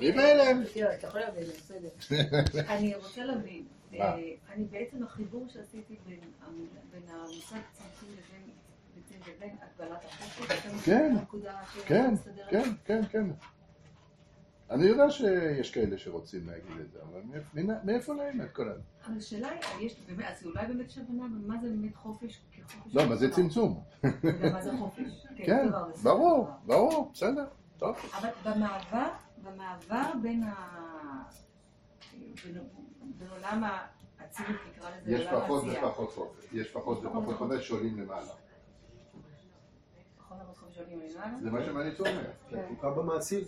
אני בהלם. אתה יכול להבין, בסדר. אני רוצה להבין, אני בעצם החיבור שעשיתי בין המושג צמצום לבין הגבלת החופש, כן, כן, כן, כן, כן. אני יודע שיש כאלה שרוצים להגיד את זה, אבל מאיפה להם את כל זה? אבל השאלה היא, אז אולי באמת יש הבנה במה זה באמת חופש כחופש? לא, מה זה צמצום? ומה זה חופש? כן, ברור, ברור, בסדר, טוב. אבל במעבר בין עולם האצילות, נקרא לזה, יש פחות ופחות חופש, יש פחות ופחות חופש שעולים למעלה. פחות ופחות חופש שעולים למעלה? זה מה שמניץ אומר. הוא קם במעשים.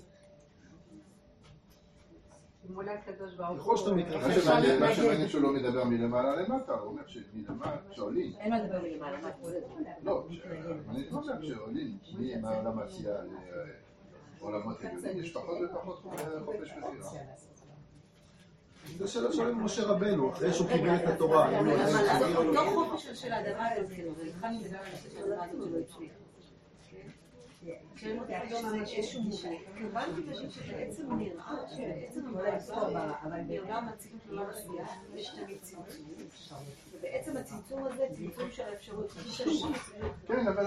מול הקדוש ברוך יכול שאתה הוא. מתרחש. מה שמניץ שהוא לא מדבר מלמעלה למטה, הוא אומר שמלמעלה שעולים. אין מה לדבר מלמעלה, מה זה? לא, מניץ אומר שעולים מעולם העשייה לעולמות עליונים, יש פחות ופחות חופש בחירה. זה שאלה שואלים משה רבנו, אחרי שהוא קיבל את התורה. אותו חופש של האדמה הזה, התחלנו לדבר על הנושא של האדמה הזאת, לא הצליח. כשאני מוצאה ממש איזשהו מובן, הבנתי פשוט שבעצם נראה, שבעצם בעולם הצמצום של עולם העשייה, יש תמיד צמצום. ובעצם הצמצום הזה, צמצום של האפשרות, כן, אבל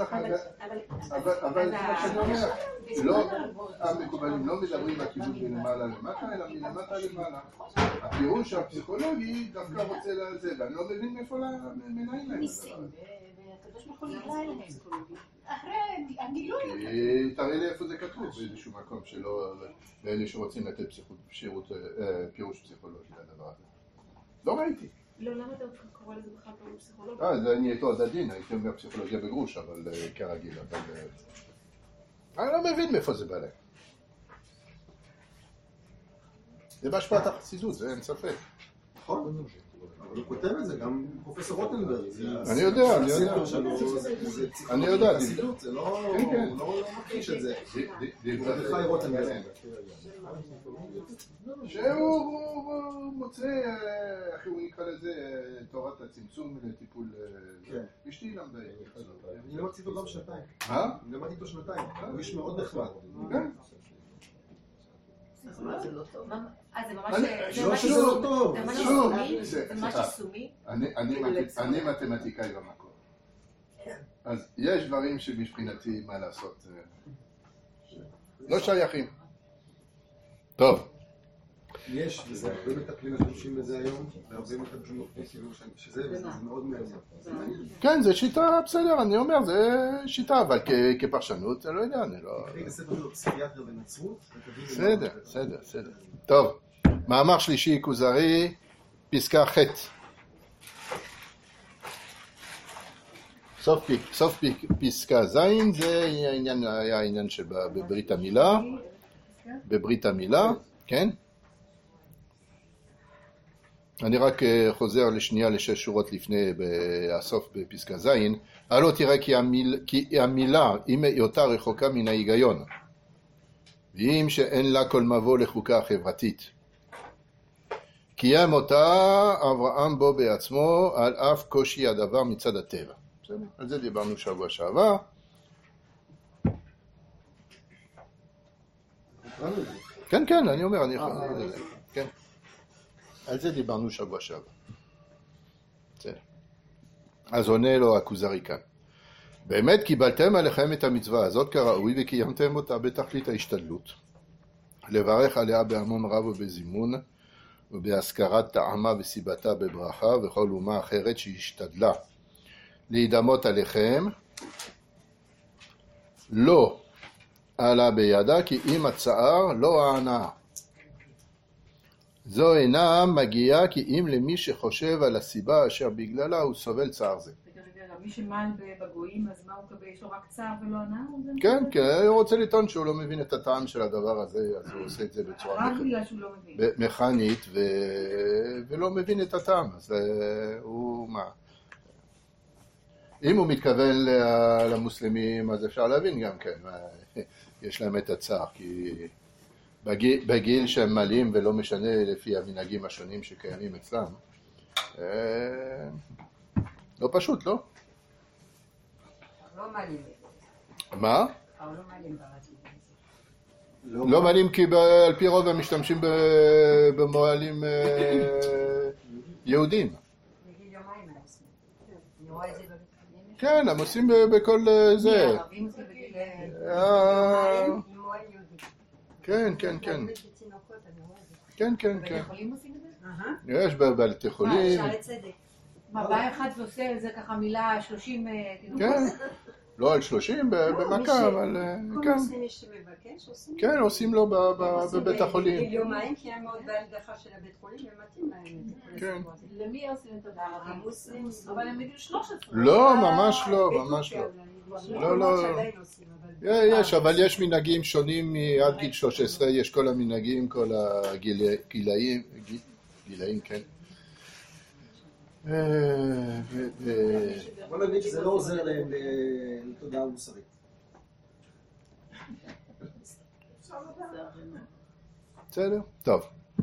מה שאני אומר, לא, המקובלים לא מדברים בכיוון מלמעלה למטה, אלא מלמטה למעלה. הפירוש הפסיכולוגי דווקא רוצה לזה, ואני לא מבין מאיפה מנהים להם את הדבר הזה. הקדוש ברוך הוא נקרא אליהם פסיכולוגי. תראה לי איפה זה כתוב, באיזשהו מקום שלא, לאלה שרוצים לתת פירוש פסיכולוגי לדבר הזה. לא ראיתי. לא, למה אתה קורא לזה בכלל פירוש פסיכולוגי? זה אני איתו עד הדין, הייתי אומר פסיכולוגיה בגרוש, אבל כרגיל, אבל... אני לא מבין מאיפה זה בא להם. זה בהשפעת החסידות, זה אין ספק. נכון, אבל הוא כותב את זה, גם פרופסור רוטנברג. אני יודע, אני יודע. זה לא מכחיש את זה. חי רוטנברג. שהוא מוצא, איך הוא נקרא לזה, תורת הצמצום לטיפול... אשתי למדה. אני למדתי איתו גם שנתיים. מה? אני למדתי איתו שנתיים. הוא איש מאוד נחמד. כן. זה לא טוב. זה לא שזה לא טוב. זה משהו סומי? אני מתמטיקאי במקור. אז יש דברים שבשבינתי מה לעשות. לא שייכים. טוב. יש, וזה הרבה מטפלים משתמשים בזה היום, והרבה מטפלים שזה מאוד מאוד. כן, זה שיטה, בסדר, אני אומר, זה שיטה, אבל כפרשנות, אני לא יודע, אני לא... תקריא בספר פסיכיאטריה בנצרות. בסדר. טוב, מאמר שלישי, כוזרי, פסקה ח'. סוף פסקה ז', זה היה העניין שבברית המילה, כן? אני רק חוזר לשנייה לשש שורות לפני הסוף בפסקה ז', הלא תראה כי המילה, אם היותה רחוקה מן ההיגיון, ואם שאין לה כל מבוא לחוקה חברתית. קיים אותה אברהם בו בעצמו, על אף קושי הדבר מצד הטבע. על זה דיברנו שבוע שעבר. כן, אני אומר, כן. על זה דיברנו שבוע שעבר. אז עונה לו הכוזרי כאן. באמת קיבלתם עליכם את המצווה הזאת כראוי וקיימתם אותה בתכלית ההשתדלות. לברך עליה בהמון רב ובזימון ובהזכרת טעמה וסיבתה בברכה וכל אומה אחרת שהשתדלה להידמות עליכם. לא עלה בידה כי אם הצער לא ההנאה. זו אינה מגיעה כי אם למי שחושב על הסיבה אשר בגללה הוא סובל צער זה. מי שמעל בגויים, אז מה הוא מקבל? יש לו רק צער ולא הנאה? כן, הוא רוצה לטעון שהוא לא מבין את הטעם של הדבר הזה, אז הוא עושה את זה בצורה מכנית ולא מבין את הטעם. אז הוא מה? אם הוא מתכוון למוסלמים, אז אפשר להבין גם כן, יש להם את הצער, כי בגיל שהם מלאים ולא משנה לפי המנהגים השונים שקיימים אצלם, לא פשוט, לא? לא מעלים. מה? לא מעלים ברצים. לא מעלים כי על פי רוב הם משתמשים במועלים יהודים. בגיל יומיים הם עושים. אני רואה את זה בבית חולים. כן, הם עושים בכל זה. הערבים עושים בגיל יומיים עם מועל יהודי. כן, כן, כן. בתינוקות, אני רואה את זה. כן, כן, בבתי כן. חולים עושים את זה? יש בבתי חולים. שערי צדק. מה, בא אחד ועושה על זה ככה מילה 30 תינוקות? כן. לא על 30 במכה, אבל כל כן. מוסלמי שמבקש עושים. כן, עושים לו בבית החולים. בגיל יומיים, כי הם מאוד בהלגחה של הבית חולים, ומתאים להם את כל כן. הסיפור הזה. למי עושים את הערבים? המוסלמים. אבל הם בגיל 13. לא, ממש לא, ממש לא. לא, לא. שעדיין עושים, אבל... יש, אבל יש מנהגים שונים עד גיל 13, יש כל המנהגים, כל הגילאים, גילאים, כן. בוא נגיד שזה לא עוזר להם לתודעה מוסרית. בסדר? טוב.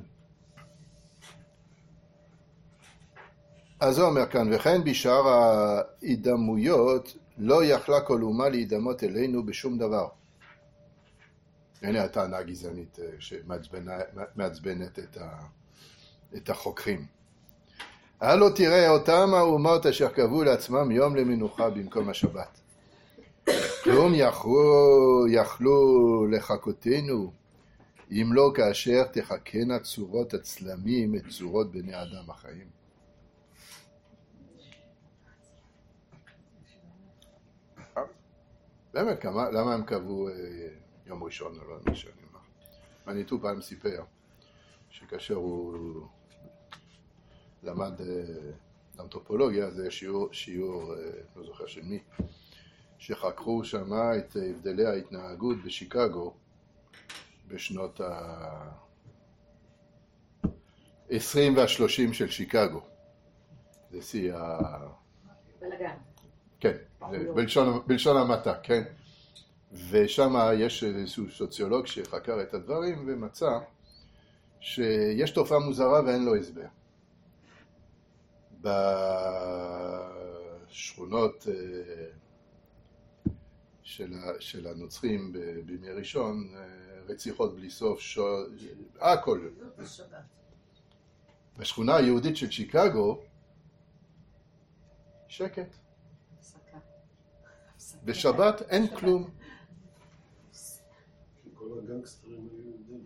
אז הוא אומר כאן, וכן בשאר ההידמויות לא יכלה כל אומה להידמות אלינו בשום דבר. הנה הטענה הגזענית שמעצבנת את החוקרים. הלא תראה אותם האומות אשר קבעו לעצמם יום למנוחה במקום השבת. כלום יכלו לחכותנו, אם לא כאשר תחכנה צורות הצלמים את צורות בני אדם החיים. באמת, למה הם קבעו יום ראשון, לא מה שאני אומר. מניטו פעם סיפר, שכאשר הוא למד אנתרופולוגיה, זה שיעור, לא זוכר של מי, שחקרו שם את הבדלי ההתנהגות בשיקגו בשנות ה-20 וה-30 של שיקגו. זה שיא בלגן. כן, בלשון המעטה, כן. ושם יש איזשהו סוציולוג שחקר את הדברים ומצא שיש תופעה מוזרה ואין לו הסבר. בשכונות של הנוצרים בימי ראשון, רציחות בלי סוף, הכל. בשכונה היהודית של שיקגו, שקט. בשבת אין כלום. כל הגנגסטרים היו יהודים.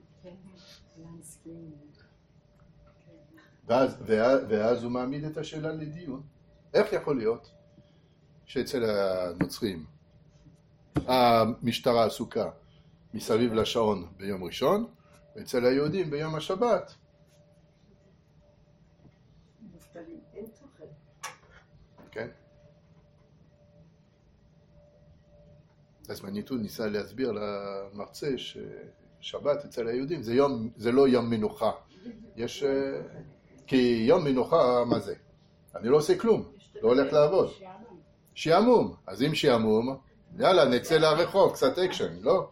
ואז הוא מעמיד את השאלה לדיון. איך יכול להיות שאצל הנוצרים המשטרה עסוקה מסביב לשעון ביום ראשון, ואצל היהודים ביום השבת? אין תוכן. כן. אז מניטו ניסה להסביר למרצה ששבת אצל היהודים זה לא יום מנוחה. יש... כי יום מנוחה, מה זה? אני לא עושה כלום, לא הולך לעבוד. שעמום. אז אם שעמום, יאללה, נצא לרחוב, קצת אקשן, לא?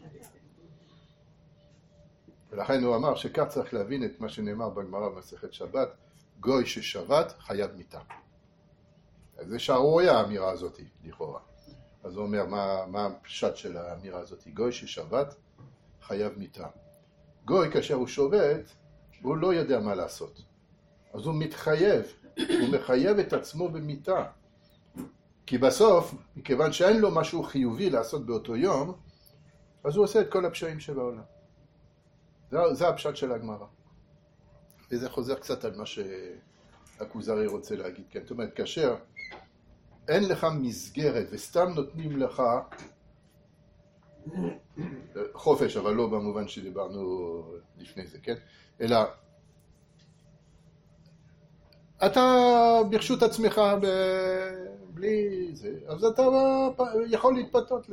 ולכן הוא אמר שכך צריך להבין את מה שנאמר בגמרא במסכת שבת, גוי ששבת חייב מיתה. אז זה שערוריה האמירה הזאת, לכאורה. אז הוא אומר, מה הפשט של האמירה הזאת? גוי ששבת חייב מיתה. גוי כאשר הוא שובת, הוא לא יודע מה לעשות. אז הוא מתחייב, הוא מחייב את עצמו במיתה. כי בסוף, מכיוון שאין לו משהו חיובי לעשות באותו יום, אז הוא עושה את כל הפשעים שבעולם. זה הפשט של הגמרא. וזה חוזר קצת על מה שהכוזרי רוצה להגיד. כן, זאת אומרת, כאשר אין לך מסגרת וסתם נותנים לך חופש, אבל לא במובן שדיברנו לפני זה, כן? אלא אתה ברשות עצמך בלי זה, אז אתה יכול להתפתות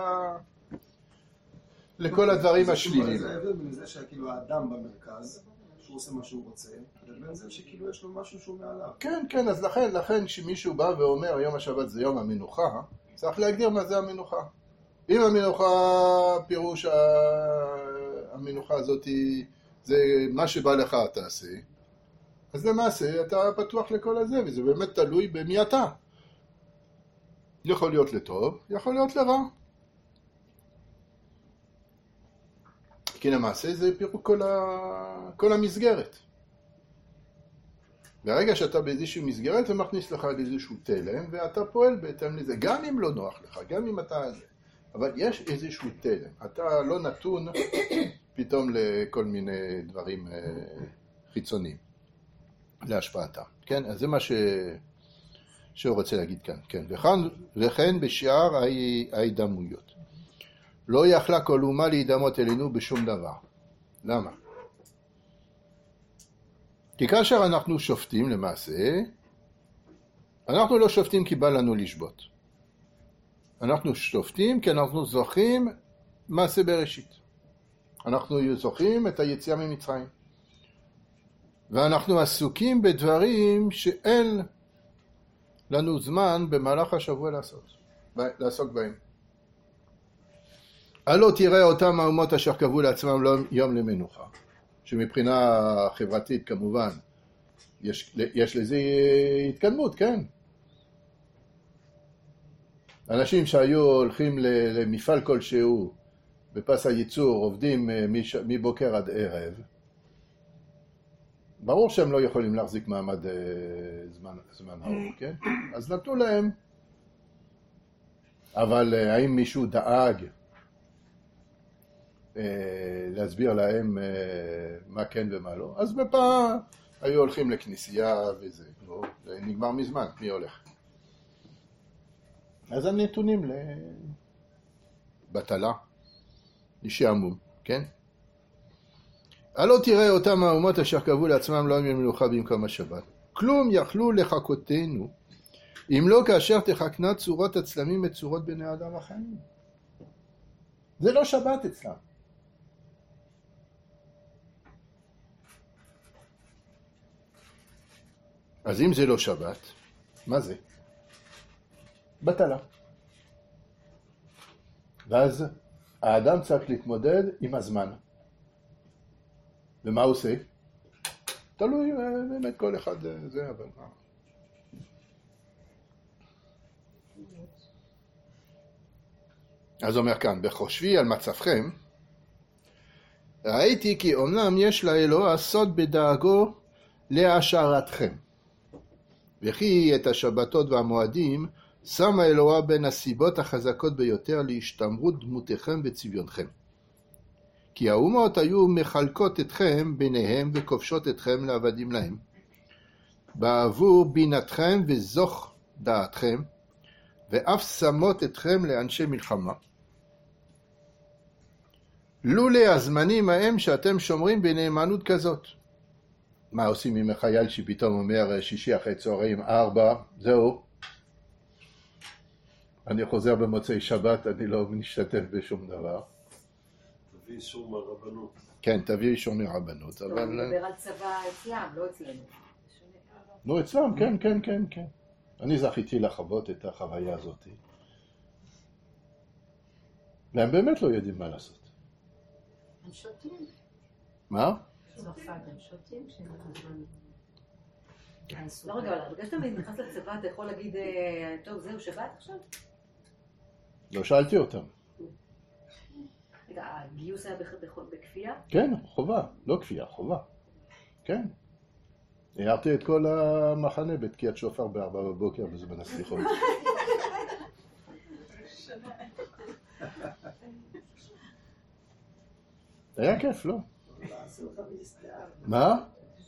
לכל הדברים השליליים. זה ההבדל בין זה שכאילו האדם במרכז, שהוא עושה מה שהוא רוצה, לבין זה שכאילו יש לו משהו שהוא מעליו. כן, כן, אז לכן כשמישהו בא ואומר יום השבת זה יום המנוחה, צריך להגדיר מה זה המנוחה. אם המנוחה, פירוש המנוחה הזאת זה מה שבא לך תעשה, אז למעשה אתה פתוח לכל הזה, וזה באמת תלוי במי אתה. יכול להיות לטוב, יכול להיות לרע. כי למעשה זה פירוק כל המסגרת. ברגע שאתה באיזושהי מסגרת, זה מכניס לך איזשהו תלם, ואתה פועל בהתאם לזה, גם אם לא נוח לך, גם אם אתה... אבל יש איזשהו תלם, אתה לא נתון פתאום לכל מיני דברים חיצוניים, להשפעתם, כן? אז זה מה שהוא רוצה להגיד כאן, כן? וכן בשאר ההידמויות. לא יכלה כל אומה להידמות אלינו בשום דבר. למה? כי כאשר אנחנו שופטים למעשה, אנחנו לא שופטים כי בא לנו לשבות. אנחנו שופטים כי אנחנו זוכרים מעשה בראשית. אנחנו זוכרים את היציאה ממצרים. ואנחנו עסוקים בדברים שאין לנו זמן במהלך השבוע לעסוק בהם. הלא תראה אותם האומות אשר קבעו לעצמם יום למנוחה. שמבחינה חברתית כמובן יש לזה התקדמות, כן? אנשים שהיו הולכים למפעל כלשהו בפס הייצור, עובדים מבוקר עד ערב, ברור שהם לא יכולים להחזיק מעמד זמן ארוך, כן? אז נתנו להם. אבל האם מישהו דאג להסביר להם מה כן ומה לא? אז בפעם היו הולכים לכנסייה וזה, זה נגמר מזמן, מי הולך? אז הם נתונים לבטלה, לשעמום, כן? הלא תראה אותם האומות אשר קבעו לעצמם לא יום מנוחה במקום השבת. כלום יכלו לחכותנו, אם לא כאשר תחכנה צורות הצלמים את צורות בני אדם החיים. זה לא שבת אצלם. אז אם זה לא שבת, מה זה? בטלה. ואז האדם צריך להתמודד עם הזמן. ומה הוא עושה? תלוי באמת כל אחד זה, אבל מה? אז אומר כאן, בחושבי על מצבכם, ראיתי כי אומנם יש לאלוה סוד בדאגו להשארתכם. וכי את השבתות והמועדים שמה אלוה בין הסיבות החזקות ביותר להשתמרות דמותיכם וצביונכם. כי האומות היו מחלקות אתכם ביניהם וכובשות אתכם לעבדים להם. בעבור בינתכם וזוך דעתכם, ואף שמות אתכם לאנשי מלחמה. לולי הזמנים ההם שאתם שומרים בנאמנות כזאת. מה עושים עם החייל שפתאום אומר שישי אחרי צהריים 4, זהו. אני חוזר במוצאי שבת, אני לא משתתף בשום דבר. תביא אישור מהרבנות. כן, תביא אישור מהרבנות, אבל... אני מדבר על צבא אצלם, לא אצלנו. לא אצלם, כן, כן, כן, כן. אני זכיתי לחוות את החוויה הזאת. והם באמת לא יודעים מה לעשות. הם שותים. מה? צרפת, הם שותים לא רגע, אבל בגלל שאתה נכנס לצבא, אתה יכול להגיד, טוב, זהו שבת עכשיו? לא שאלתי אותם. רגע, הגיוס היה בכפייה? כן, חובה, לא כפייה, חובה. כן. הערתי את כל המחנה בתקיעת שופר ב4 בבוקר בזמן הסליחות. היה כיף, לא? מה?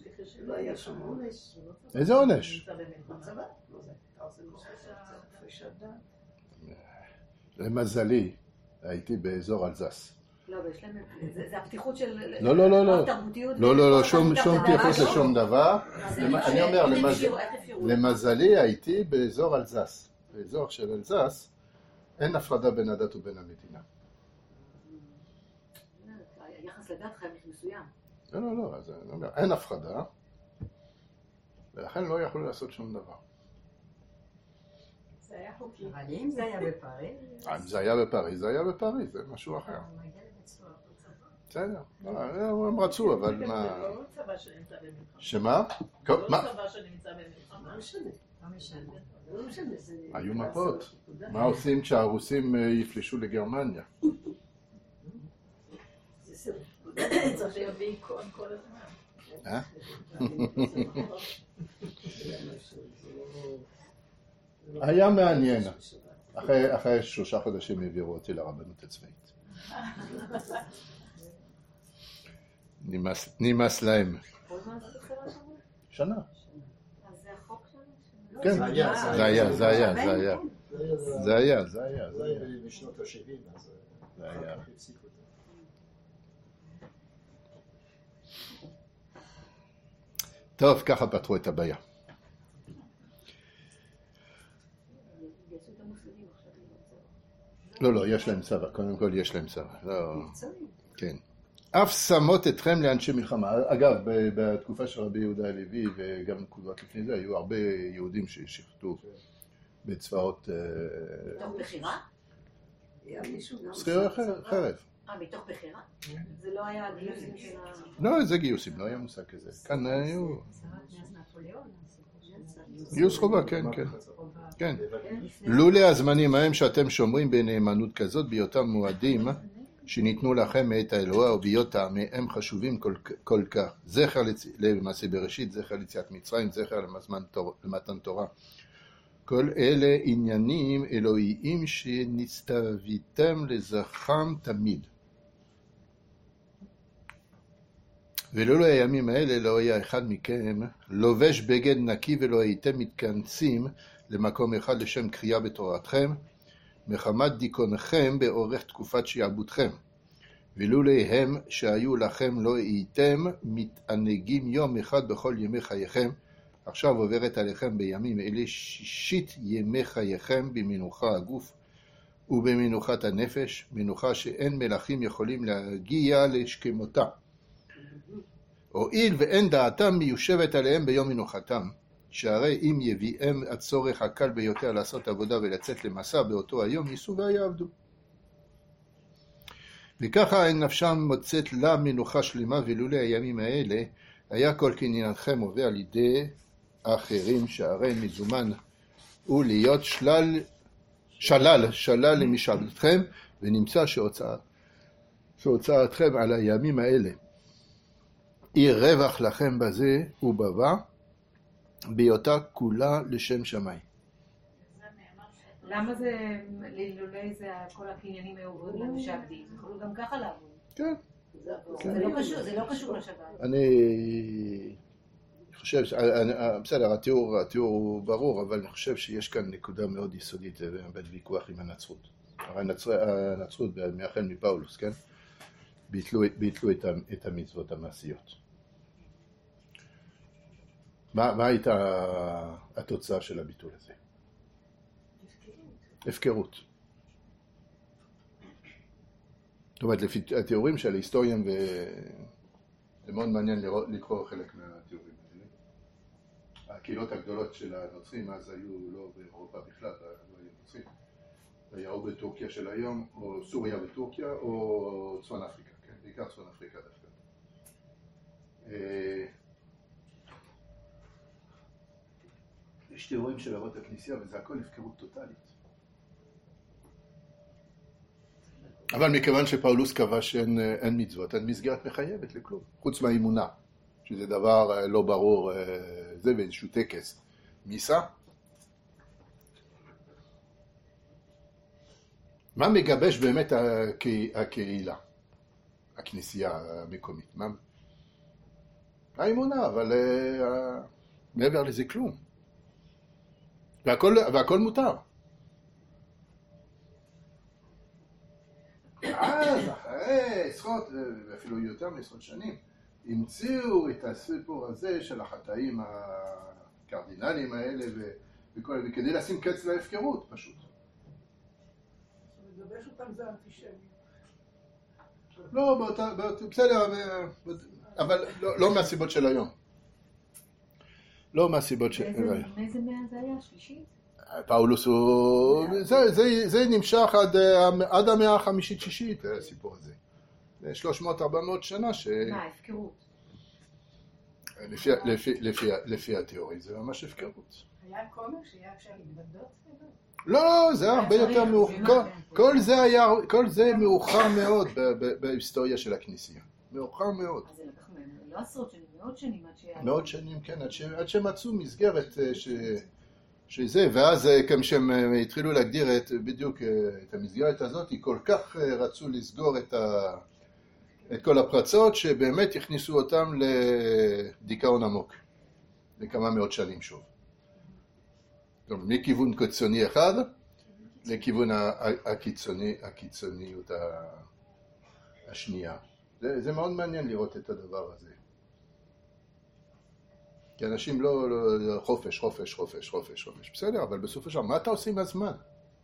איזה עונש? למזלי, הייתי באזור אלזס. לא, ויש להם... זה הפתיחות של... לא, לא, לא, לא. לא, לא, לא, שום פתיחות לשום דבר. אני אומר, למזלי הייתי באזור אלזס. באזור של אלזס אין הפרדה בין הדת ובין המדינה. היחס לדת חייב מסוים. לא, לא, לא, אז אני אומר, אין הפרדה, ולכן לא יכולו לעשות שום דבר. זה היה חוקי. אבל אם זה היה בפריז... אם זה היה בפריז, זה היה בפריז, זה משהו אחר. בסדר, הם רצו, אבל מה... לא צבא שנמצא במלחמה. שמה? לא צבא שנמצא במלחמה. לא משנה. היו מפות. מה עושים כשהרוסים יפלשו לגרמניה? צריך להיות בעיקרון כל הזמן. היה מעניין. אחרי 3 חודשים העבירו אותי לרבנות הצבאית. נמאס להם. שנה. אז זה החוק שלנו? כן, זה היה. בשנות ה-70, אז זה היה. הפסיקו את זה. טוב, ככה פתרו את הבעיה. לא, יש להם צבא, קודם כל יש להם צבא. כן. אף שמות אתכם לאנשי מלחמה. אגב, בתקופה של רבי יהודה הלוי וגם תקופות לפני זה, היו הרבה יהודים ששירתו בצבאות... מתוך בחירה? שכירי חרב. מתוך בחירה? זה לא היה גיוסים של ה... לא, זה גיוסים, לא היה מושג כזה. כאן היו... גיוס חובה, כן. לולא הזמנים ההם שאתם שומרים בנאמנות כזאת, בהיותם מועדים שניתנו לכם מאת האלוה, ובהיות טעמיהם חשובים כל כך. זכר למעשה בראשית, זכר ליציאת מצרים, זכר למתן תורה. כל אלה עניינים אלוהיים שנסתוויתם לזכרם תמיד. ולולא הימים האלה לא היה אחד מכם לובש בגד נקי ולא הייתם מתכנסים למקום אחד לשם קריאה בתורתכם, מחמת דיכאונכם באורך תקופת שעבודכם. ולולא הם שהיו לכם לא הייתם מתענגים יום אחד בכל ימי חייכם. עכשיו עוברת עליכם בימים אלה 6 ימי חייכם במנוחה הגוף ובמנוחת הנפש, מנוחה שאין מלכים יכולים להגיע לשכמותה. הואיל ואין דעתם מיושבת עליהם ביום מנוחתם, שהרי אם יביאם הצורך הקל ביותר לעשות עבודה ולצאת למסע באותו היום, ייסעו ויעבדו. וככה אין נפשם מוצאת לה מנוחה שלמה, ולולא הימים האלה היה כל קניינכם עובר על ידי אחרים, שהרי מזומן הוא להיות שלל למשאלתכם, ונמצא שהוצאתכם על הימים האלה היא רווח לכם בזה ובבא, בהיותה כולה לשם שמיים. למה זה, לולא זה כל הקניינים היו עוברים לנו שעבדים? זה יכולו גם ככה לעבוד. כן. זה לא קשור לשבת. אני חושב, בסדר, התיאור הוא ברור, אבל אני חושב שיש כאן נקודה מאוד יסודית בוויכוח עם הנצרות. הנצרות, מהחל מפאולוס, כן? ביטלו את המצוות המעשיות. מה הייתה התוצאה של הביטול הזה? הפקרות. זאת אומרת, לפי התיאורים של ההיסטוריים, וזה מאוד מעניין לקרוא חלק מהתיאורים האלה. הקהילות הגדולות של הנוצרים אז היו לא באירופה בכלל, לא היו נוצרים. היה או בטורקיה של היום, או סוריה וטורקיה, או צפון אפריקה, כן? בעיקר צפון אפריקה דווקא. יש תיאורים של אבות הכנסייה, וזה הכל הפקרות טוטלית. אבל מכיוון שפאולוס קבע שאין מצוות, אין מסגרת מחייבת לכלום, חוץ מהאמונה, שזה דבר לא ברור, זה ואיזשהו טקס. מיסה? מה מגבש באמת הקהילה, הכנסייה המקומית? האמונה, אבל מעבר לזה כלום. והכל מותר. אז אחרי עשרות, ואפילו יותר מעשרות שנים, המציאו את הסיפור הזה של החטאים הקרדינליים האלה, וכדי לשים קץ להפקרות פשוט. לגבש אותם זה אנטישמי. לא, בסדר, אבל לא מהסיבות של היום. לא מהסיבות של היום. מאיזה מאה זה היה? שלישית? פאולוס הוא... זה נמשך עד המאה החמישית-שישית, הסיפור הזה. 300-400 שנה ש... מה, הפקרות? לפי התיאוריה, זה ממש הפקרות. היה כומר שהיה אפשר להתבדות? לא, זה היה הרבה יותר מאוחר. כל זה מאוחר מאוד בהיסטוריה של הכנסייה. מאוחר מאוד. אז זה לקח מהם לא עשרות שנים, מאות שנים עד שהיה... מאות שנים, כן, עד שמצאו מסגרת שזה, ואז כשהם התחילו להגדיר בדיוק את המסגרת הזאת, כל כך רצו לסגור את כל הפרצות, שבאמת הכניסו אותם לדיכאון עמוק, לכמה מאות שנים שוב. מכיוון קיצוני אחד, לכיוון הקיצוניות השנייה. זה מאוד מעניין לראות את הדבר הזה. כי אנשים לא חופש. בסדר, אבל בסופו של דבר, מה אתה עושה עם הזמן?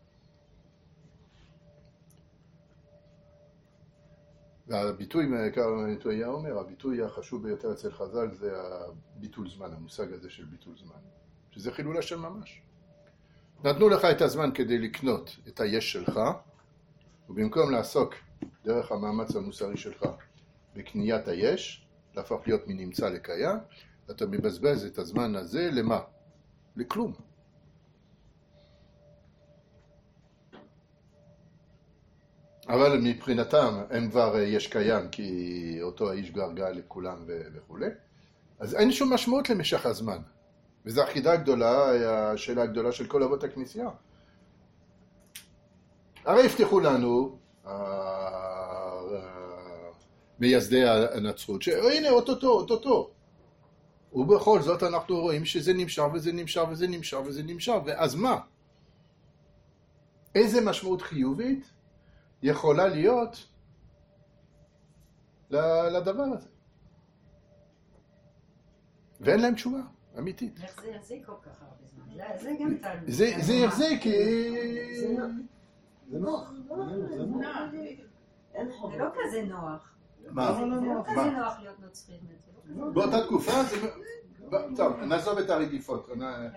והביטוי, הוא היה אומר, הביטוי החשוב ביותר אצל חז"ל זה הביטול זמן, המושג הזה של ביטול זמן. שזה חילול השם ממש. נתנו לך את הזמן כדי לקנות את היש שלך, ובמקום לעסוק דרך המאמץ המוסרי שלך בקניית היש, להפוך להיות מנמצא לקיים, אתה מבזבז את הזמן הזה למה? לכלום. אבל מבחינתם הם כבר יש קיים, כי אותו האיש כבר גאה לכולם וכו'. אז אין שום משמעות למשך הזמן. וזו החידה הגדולה, השאלה הגדולה של כל אבות הכנסייה. הרי הבטיחו לנו, מייסדי הנצרות, שהנה אוטוטו. ובכל זאת אנחנו רואים שזה נמשך וזה נמשך, ואז מה? איזה משמעות חיובית יכולה להיות לדבר הזה? ואין להם תשובה אמיתית. איך זה יחזיק כל כך הרבה זמן? זה גם טענו. זה יחזיק כי... זה נוח. זה לא כזה נוח. מה? זה לא כזה נוח להיות נוצרים. באותה תקופה זה... טוב, נעזוב את הרדיפות.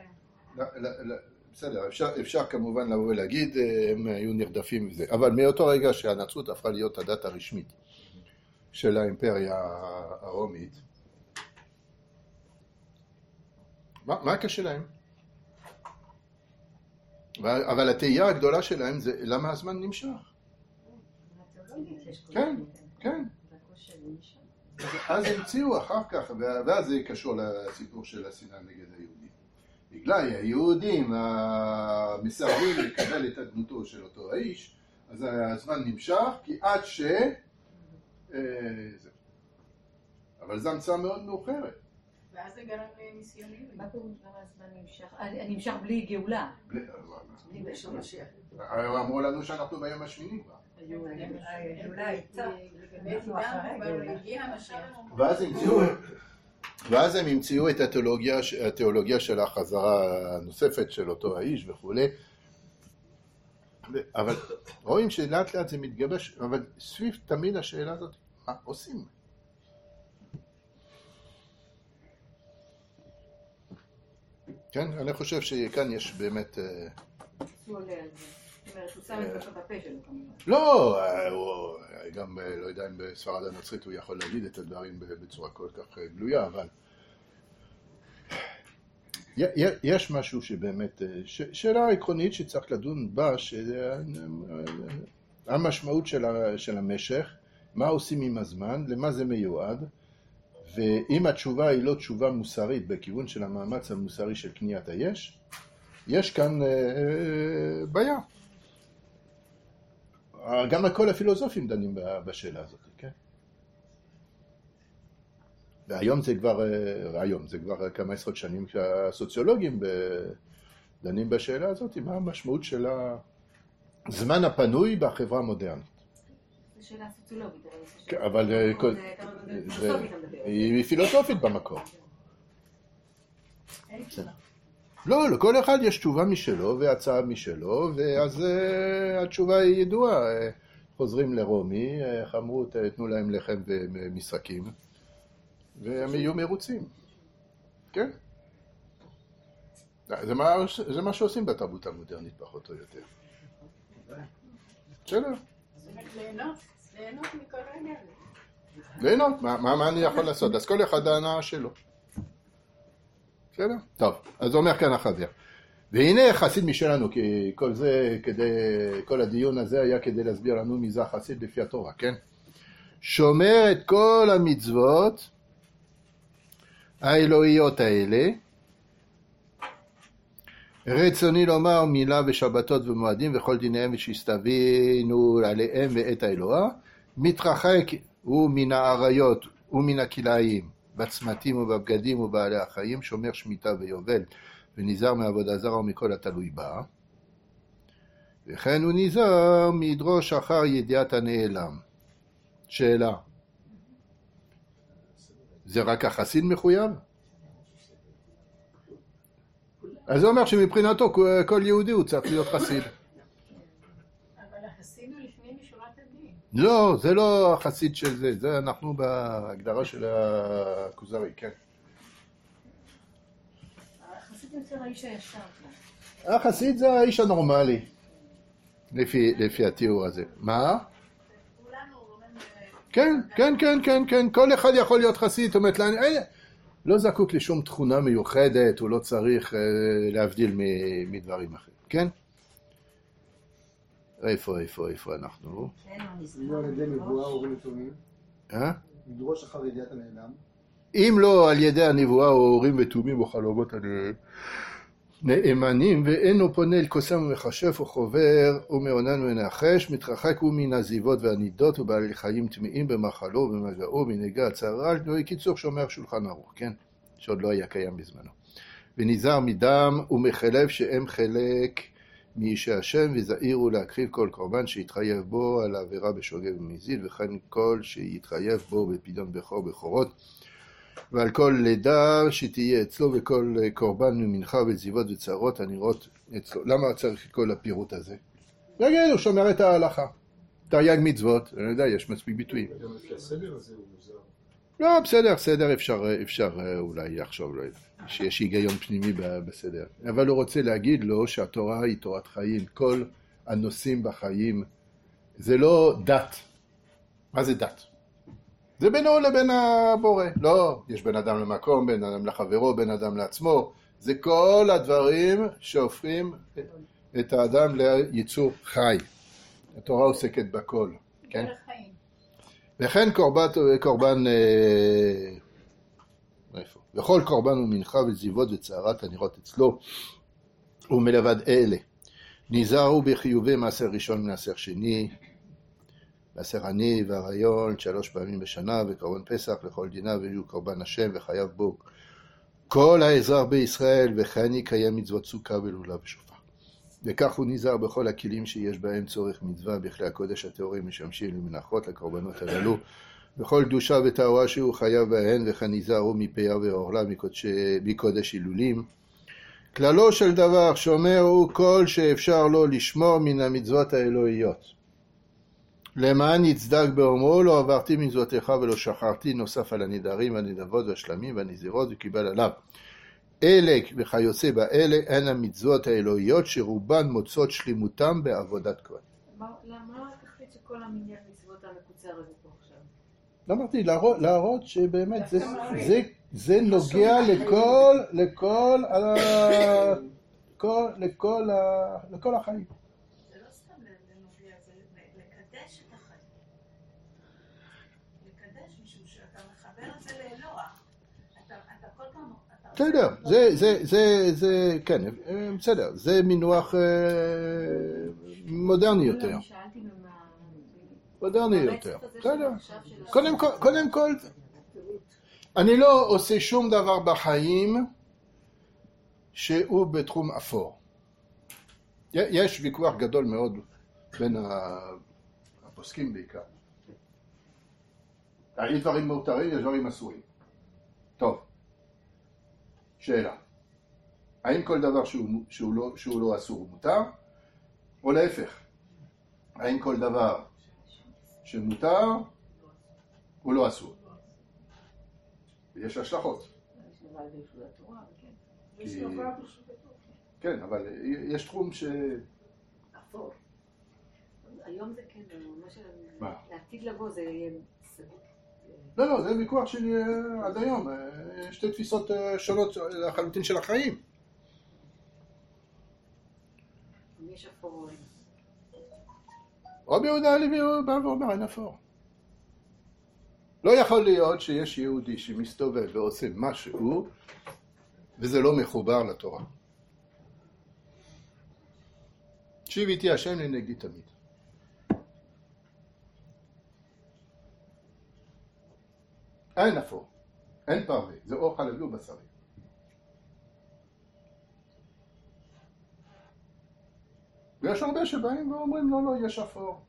בסדר, אפשר כמובן לבוא ולהגיד, הם היו נרדפים וזה. אבל מאותו רגע שהנצרות הפכה להיות הדת הרשמית של האימפריה הרומית, מה הקשר להם? אבל התהייה הגדולה שלהם זה למה הזמן נמשך. כן. אז המציאו אחר כך, ואז זה קשור לסיפור של השנאה נגד היהודים. בגלל היהודים המסרבים לקבל את הדמותו של אותו האיש, אז הזמן נמשך, כי עד ש... אבל זו המצאה מאוד מאוחרת. ואז זה גרם לניסיונים. מה קוראים למה הזמן נמשך? נמשך בלי גאולה. בלי בשום משיח. אמרו לנו שאנחנו ביום השמיני כבר. הגאולה הייתה. אנחנו אחרי הגאולה. ואז הם המציאו את התיאולוגיה של החזרה הנוספת של אותו האיש וכו'. אבל רואים שלאט לאט זה מתגבש, אבל סביב תמיד השאלה הזאת, מה עושים? כן, אני חושב שכאן יש באמת... הוא עולה על זה. זאת אומרת, הוא שם את זה בפה שלו כמובן. לא, גם לא יודע אם בספרד הנוצרית הוא יכול להגיד את הדברים בצורה כל כך גלויה, אבל יש משהו שבאמת, שאלה עקרונית שצריך לדון בה, המשמעות של המשך, מה עושים עם הזמן, למה זה מיועד, ואם התשובה היא לא תשובה מוסרית בכיוון של המאמץ המוסרי של קניית היש, יש כאן בעיה. גם כל הפילוסופים דנים בשאלה הזאת, כן? והיום זה כבר כמה עשרות שנים שהסוציולוגים דנים בשאלה הזאת, מה המשמעות של הזמן הפנוי בחברה המודרנית. זו שאלה סוציולוגית. אבל היא פילוסופית במקור. לא, לכל אחד יש תשובה משלו והצעה משלו, ואז התשובה היא ידועה. חוזרים לרומי, איך אמרו, תנו להם לחם ומשחקים, והם יהיו מרוצים. כן? זה מה שעושים בתרבות המודרנית פחות או יותר. בסדר? ליהנות מכל העניין. ליהנות, מה אני יכול לעשות? אז כל אחד ההנאה שלו. בסדר? טוב, אז אומר כאן החבר. והנה חסיד משלנו, כי כל הדיון הזה היה כדי להסביר לנו מי זה החסיד לפי התורה, כן? שומר את כל המצוות האלוהיות האלה. רצוני לומר מילה בשבתות ומועדים וכל דיניהם שהסתווינו עליהם ואת האלוה. מתרחק הוא מן האריות ומן הכלאיים, בצמתים ובבגדים ובעלי החיים, שומר שמיטה ויובל, ונזהר מעבודה זרה ומכל התלוי בה. וכן הוא נזהר מדרוש אחר ידיעת הנעלם. שאלה, זה רק החסיד מחויב? אז זה אומר שמבחינתו כל יהודי הוא צריך להיות חסיד. אבל החסיד הוא לפני משורת הדין. לא, זה לא החסיד של זה, זה אנחנו בהגדרה של הכוזרי, כן. החסיד יותר האיש הישר. החסיד זה האיש הנורמלי, לפי התיאור הזה. מה? כן, כן, כן, כן, כן, כל אחד יכול להיות חסיד, זאת אומרת, לא זקוק לשום תכונה מיוחדת, הוא לא צריך להבדיל מדברים אחרים, כן? איפה אנחנו? לא על ידי נבואה או נתונים. לדרוש אחר ידיעת הנעלם. אם לא על ידי הנבואה או הורים ותומים או חלומות נאמנים, ואינו פונה אל קוסם ומחשף או חובר ומעונן ומנחש, מתרחק הוא מן הזיבות והנידות ובעלי חיים טמאים במחלו ובמגעו מנגע הצהרה, קיצור שומר שולחן ערוך, כן? שעוד לא היה קיים בזמנו. ונזהר מדם ומחלב שהם חלק מאישי השם, וזהירו להקריב כל קורבן שיתחייב בו על העבירה בשוגג ומזיד, וכן כל שיתחייב בו בפדיון בכור בכורות, ועל כל לידה שתהיה אצלו, וכל קורבן ממנחה וזיבות וצערות הנראות אצלו. למה צריך את כל הפירוט הזה? רגע, הוא שומר את ההלכה. תרי"ג מצוות, אני יודע, יש מספיק ביטויים. גם לפי הסדר הזה הוא מוזר. לא, בסדר, אפשר אולי לחשוב, שיש היגיון פנימי בסדר. אבל הוא רוצה להגיד לו שהתורה היא תורת חיים. כל הנושאים בחיים, זה לא דת. מה זה דת? זה בינו לבין הבורא. לא, יש בין אדם למקום, בין אדם לחברו, בין אדם לעצמו. זה כל הדברים שהופכים את האדם ליצור חי. התורה עוסקת בכל. כן? דרך חיים. וכן קורבן, וכל קורבן הוא מנחה וזיבות וצערת הנראות אצלו, ומלבד אלה. נזהר הוא בחיובי מעשר ראשון ומעשר שני, מעשר עני והריון 3 פעמים בשנה, וקורבן פסח לכל דינה, והוא קורבן השם וחייב בו כל האזרח בישראל, וכן יקיים מצוות סוכה ולולה ושופר. וכך הוא נזהר בכל הכלים שיש בהם צורך מצווה, בכלי הקודש הטהורים משמשים למנחות לקורבנות הללו, וכל קדושה וטהרה שהוא חייב בהן, וכן נזהר הוא מפיה ועורלה מקודש הילולים. כללו של דבר שומר הוא כל שאפשר לו לשמור מן המצוות האלוהיות. למען יצדק באומרו לא עברתי מצוותיך ולא שכחתי, נוסף על הנדרים והנדבות והשלמים והנזירות וקיבל עליו. אלה וכיוצא באלה הן המצוות האלוהיות שרובן מוצאות שלימותם בעבודת כהן. למה תחליט שכל המניין מצוות המקוצר הזה פה עכשיו? לא אמרתי, להראות שבאמת זה נוגע לכל החיים. זה לא סתם לנוגע, זה לקדש את החיים. לקדש משום שאתה מחבר את זה לאלוה. אתה כל פעם... בסדר, זה, כן, בסדר, זה מינוח מודרני יותר. מודרני יותר, בסדר. קודם כל, אני לא עושה שום דבר בחיים שהוא בתחום אפור. יש ויכוח גדול מאוד בין הפוסקים בעיקר. יש דברים מותרים, יש דברים אסורים. טוב. שאלה, האם כל דבר שהוא לא אסור הוא מותר, או להפך? האם כל דבר שמותר הוא לא אסור? יש השלכות. כן, אבל יש תחום ש... אפור. היום זה כן, מה? לעתיד לבוא זה יהיה סגור. לא, זה ויכוח שלי עד היום. שתי תפיסות שונות לחלוטין של החיים. יש אפור. רבי יהודה הלוי בא ואומר, אין אפור. לא יכול להיות שיש יהודי שמסתובב ועושה משהו וזה לא מחובר לתורה. שיב איתי השם לנגדי תמיד. אין אפור, אין פרווה, זה אור חלבי ובשרי. ויש הרבה שבאים ואומרים לא, יש אפור.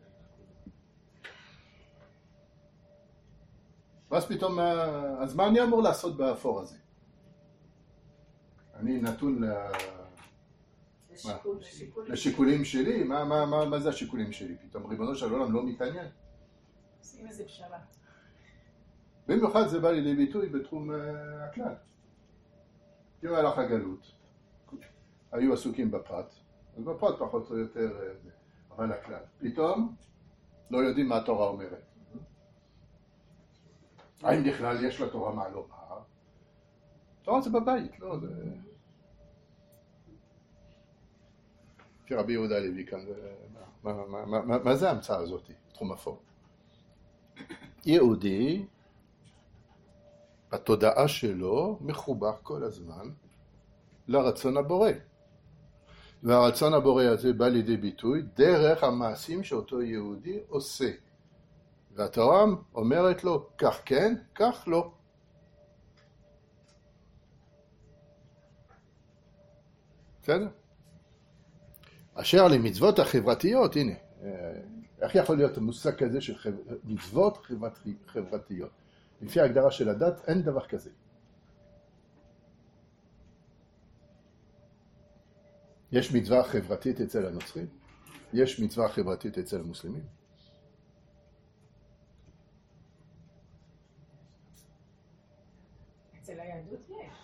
ואז פתאום, אז מה אני אמור לעשות באפור הזה? אני נתון לשיקולים שלי? מה זה השיקולים שלי? פתאום ריבונו של עולם לא מתעניין. עושים איזה פשרה. במיוחד זה בא לידי ביטוי בתחום הכלל. אם הלך הגלות, היו עסוקים בפרט, אז בפרט פחות או יותר, אבל הכלל. פתאום לא יודעים מה התורה אומרת. האם בכלל יש לתורה מה לומר? תורה זה בבית, לא, זה... רבי יהודה הלוי כאן, מה זה ההמצאה הזאת, תחום אפור? יהודי, התודעה שלו מחובר כל הזמן לרצון הבורא. והרצון הבורא הזה בא לידי ביטוי דרך המעשים שאותו יהודי עושה. והתורה אומרת לו, כך כן, כך לא. בסדר? אשר למצוות החברתיות, הנה, איך יכול להיות המושג כזה של מצוות חברתיות? לפי ההגדרה של הדת, אין דבר כזה. יש מצווה חברתית אצל הנוצרים, יש מצווה חברתית אצל המוסלמים. אצל היהדות יש.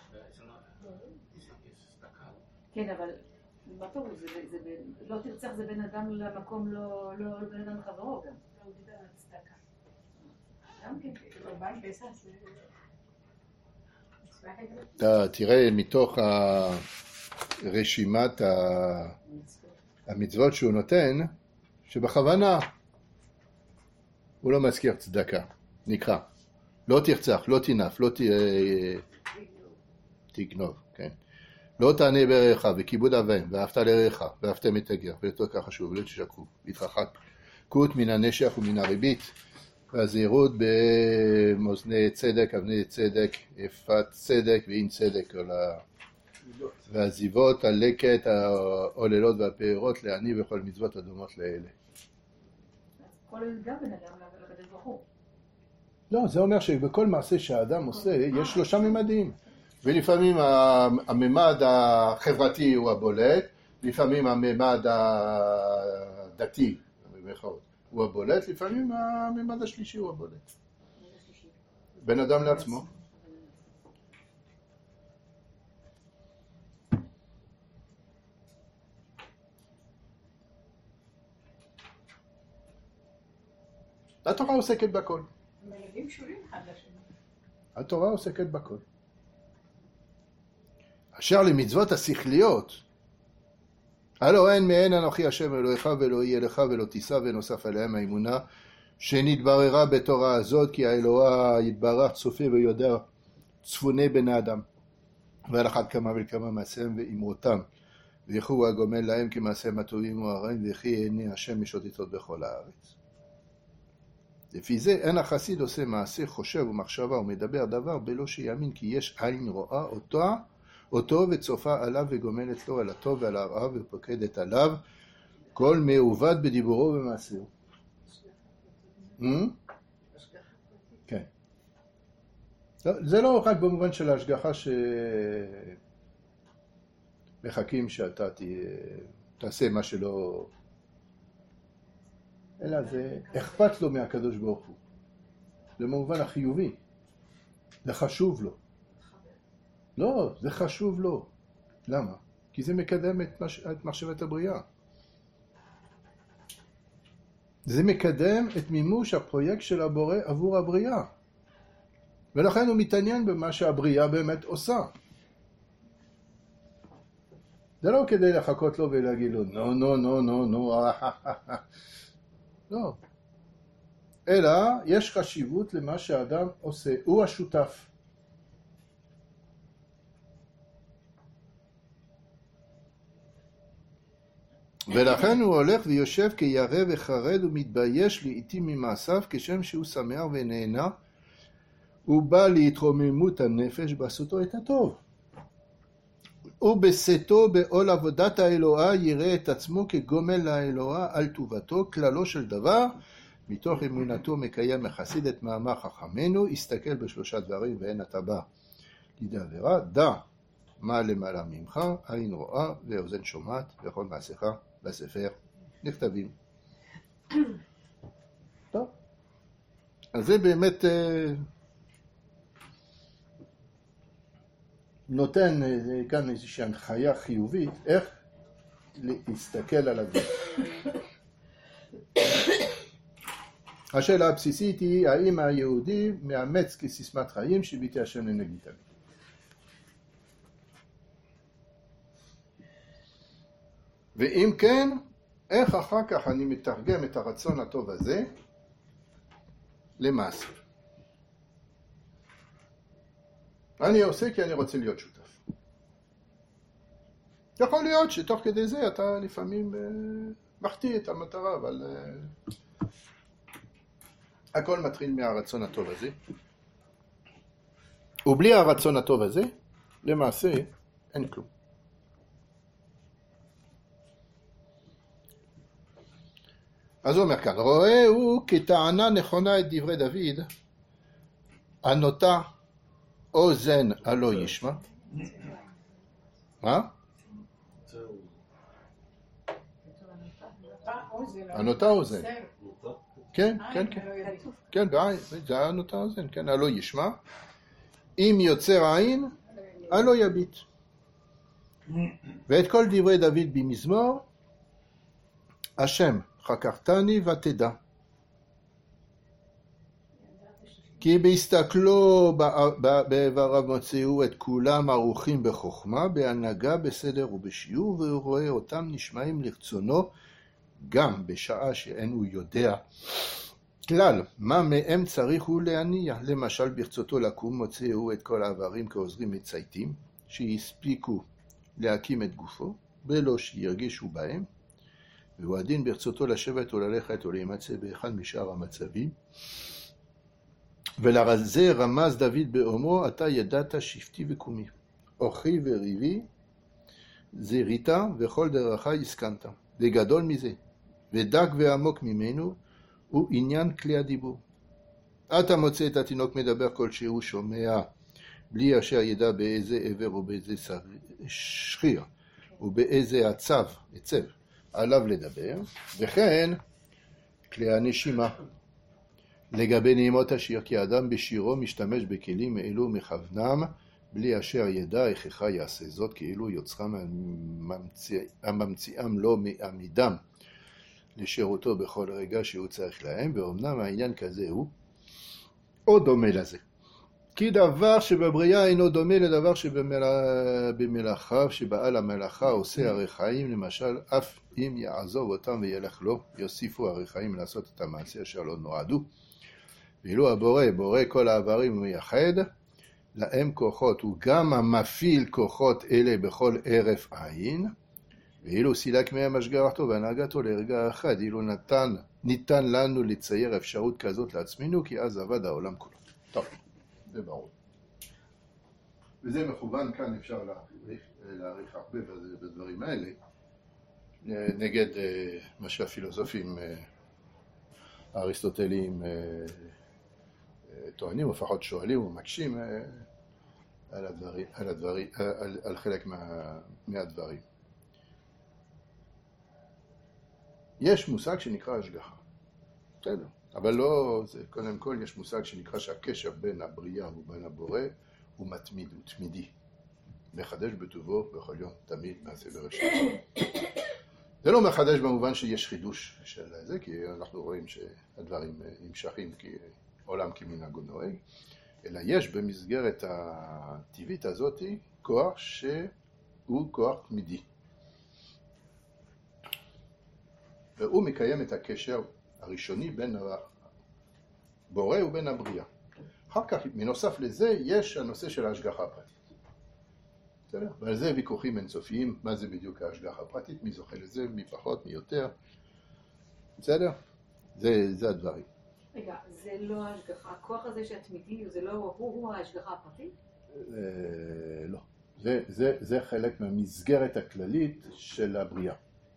כן, אבל מה פירוש? לא תרצח זה בין אדם למקום, לא בין אדם לחברו גם. הוא דיבר על צדקה. גם כן. קורבן פסח זה... אתה תראה מתוך רשימת המצוות שהוא נותן, שבכוונה הוא לא מזכיר צדקה, נקרא. לא תרצח, לא תנף, לא תגנוב, כן? לא תענה ברעך, וכיבוד אב ואם, ואהבת לרעך, ואהבתם את הגר, ויותר כך חשוב, ולא תשקרו, והתרחקות מן הנשך ומן הריבית, והזהירות במאזני צדק, אבני צדק, יפת צדק ואין צדק, והזיבות, הלקט, העוללות והפארות, לעני וכל מצוות הדומות לאלה. כל גם בן אדם לקדוש ברוך הוא. לא, זה אומר שבכל מעשה שהאדם עושה, יש שלושה ממדים. ולפעמים הממד החברתי הוא הבולט, לפעמים הממד הדתי, הוא הבולט, לפעמים הממד השלישי הוא הבולט. בן אדם לעצמו. התורה עוסקת בכל. מלווים קשורים אחד לשני. התורה עוסקת בכל. אשר למצוות השכליות, הלא אין מעין אנוכי השם אלוהיך ולא יהיה לך ולא תישא ונוסף עליהם האמונה שנתבררה בתורה הזאת כי האלוה יתברך צופה ויודע צפוני בני אדם ועל אחת כמה וכמה מעשיהם ואמרותם וכי הוא הגומל להם כמעשיהם הטובים והרעים וכי עיני השם משוטטות בכל הארץ. לפי זה אין החסיד עושה מעשה חושב ומחשבה ומדבר דבר בלא שיאמין כי יש עין רואה אותו וצופה עליו וגומלת לו על הטוב ועל הרעה ופוקדת עליו כל מעובד בדיבורו ובמעשהו. כן. זה לא רק במובן של ההשגחה שמחכים שאתה תעשה מה שלא... אלא זה אכפת לו מהקדוש ברוך הוא. זה במובן החיובי. זה חשוב לו. לא, זה חשוב לו. למה? כי זה מקדם את מחשבת הבריאה. זה מקדם את מימוש הפרויקט של הבורא עבור הבריאה. ולכן הוא מתעניין במה שהבריאה באמת עושה. זה לא כדי לחכות לו ולהגיד לו, נו, נו, נו, נו, נו, לא. אלא יש חשיבות למה שהאדם עושה, הוא השותף. ולכן הוא הולך ויושב כירא וחרד ומתבייש לעתים ממעשיו, כשם שהוא שמח ונהנה, הוא בא להתרוממות הנפש בעשותו את הטוב. ובשאתו בעול עבודת האלוהה יראה את עצמו כגומל לאלוהה על טובתו, כללו של דבר, מתוך אמונתו מקיים החסיד את מאמר חכמינו, הסתכל בשלושה דברים ואין אתה בא לידי עבירה, דע מה למעלה ממך, עין רואה ואוזן שומעת, וכל מעשיך בספר נכתבים. טוב. אז זה באמת נותן כאן איזושהי הנחיה חיובית, איך להסתכל על הדברים. השאלה הבסיסית היא, האם היהודי מאמץ כסיסמת חיים שביתי השם לנגד תמיד? ואם כן, איך אחר כך אני מתרגם את הרצון הטוב הזה למעשה? אני עושה כי אני רוצה להיות שותף. יכול להיות שתוך כדי זה אתה לפעמים מחטיא את המטרה, אבל הכל מתחיל מהרצון הטוב הזה. ובלי הרצון הטוב הזה, למעשה אין כלום. אז הוא אומר כאן, רואה הוא כטענה נכונה את דברי דוד, הנוטה אוזן הלא ישמע. מה? הנוטה אוזן. כן, כן, כן. כן, בעין, זה הנוטה אוזן, כן, הלא ישמע. אם יוצר עין, הלא יביט. ואת כל דברי דוד במזמור, השם חקרתני ותדע. כי בהסתכלו באיבריו מוצאו את כולם ערוכים בחוכמה, בהנהגה, בסדר ובשיעור, והוא רואה אותם נשמעים לרצונו, גם בשעה שאין הוא יודע כלל מה מהם צריך הוא להניע. למשל ברצותו לקום מוצאו את כל העברים כעוזרים מצייתים, שהספיקו להקים את גופו, בלא שירגישו בהם, והוא הדין ברצותו לשבת או ללכת או להימצא באחד משאר המצבים. ולזה רמז דוד באומרו, אתה ידעת שבטי וקומי, אוכי וריבי, זריתה וכל דרכי הסכנת. וגדול מזה, ודק ועמוק ממנו, הוא עניין כלי הדיבור. אתה מוצא את התינוק מדבר כלשהו שומע, בלי אשר ידע באיזה עבר או באיזה שחיר, ובאיזה עצב עליו לדבר, וכן כלי הנשימה. לגבי נעימות השיר, כי האדם בשירו משתמש בכלים אלו מכוונם, בלי אשר ידע איך יעשה זאת, כאילו יוצרם הממציאם לא מעמידם לשירותו בכל רגע שהוא צריך להם, ואומנם העניין כזה הוא או דומה לזה. כי דבר שבבריאה אינו דומה לדבר שבמלאכיו, שבעל המלאכה עושה הרי חיים, למשל, אף אם יעזוב אותם וילך לו, יוסיפו הרי חיים לעשות את המעשה אשר לא נועדו. ואילו בורא כל העברים ומייחד, להם כוחות, הוא גם המפעיל כוחות אלה בכל ערף עין, ואילו סילק מהם השגחתו והנהגתו לרגע אחד, אילו ניתן לנו לצייר אפשרות כזאת לעצמנו, כי אז עבד העולם כולו. טוב, זה ברור. וזה מכוון, כאן אפשר להעריך הרבה בדברים האלה, נגד מה שהפילוסופים האריסטוטליים טוענים, או לפחות שואלים ומקשים על חלק מהדברים. יש מושג שנקרא השגחה, בסדר, אבל לא, זה, קודם כל יש מושג שנקרא שהקשר בין הבריאה ובין הבורא הוא מתמיד, הוא תמידי, מחדש בטובו בכל יום, תמיד מעשה בראשית. זה לא מחדש במובן שיש חידוש של זה, כי אנחנו רואים שהדברים נמשכים עולם כמנהגו נוהג, אלא יש במסגרת הטבעית הזאת כוח שהוא כוח תמידי. והוא מקיים את הקשר הראשוני בין בורא ובין הבריאה. אחר כך, מנוסף לזה, יש הנושא של ההשגחה הפרטית. בסדר? ועל זה ויכוחים אינסופיים, מה זה בדיוק ההשגחה הפרטית, מי זוכה לזה, מי פחות, מי יותר. בסדר? זה הדברים. רגע, זה לא ההשגחה, הכוח הזה שהתמידי, זה לא הוא ההשגחה הפרטית? לא. זה חלק מהמסגרת הכללית של הבריאה.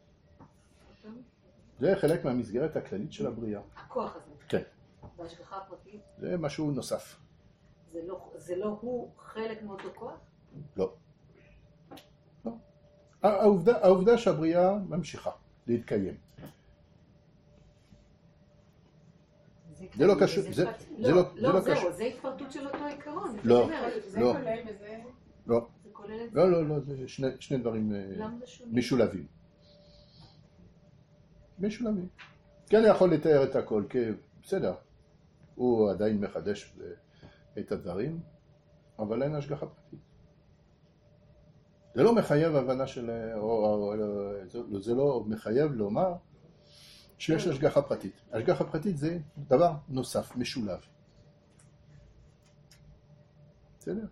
זה חלק מהמסגרת הכללית של הבריאה. הכוח הזה? כן. בהשגחה הפרטית? זה משהו נוסף. זה לא הוא חלק מאותו כוח? לא. לא. העובדה שהבריאה ממשיכה להתקיים. זה לא קשור. לא, זהו, זה התפרטות של אותו עיקרון. לא. זה כולל וזה... לא. זה כולל את זה? לא, זה שני דברים משולבים. משולבים. כן, יכול לתאר את הכל, כי בסדר, הוא עדיין מחדש את הדברים, אבל אין השגחה פרטית. זה לא מחייב הבנה של, זה לא מחייב לומר שיש השגחה פרטית. השגחה פרטית זה דבר נוסף, משולב. בסדר?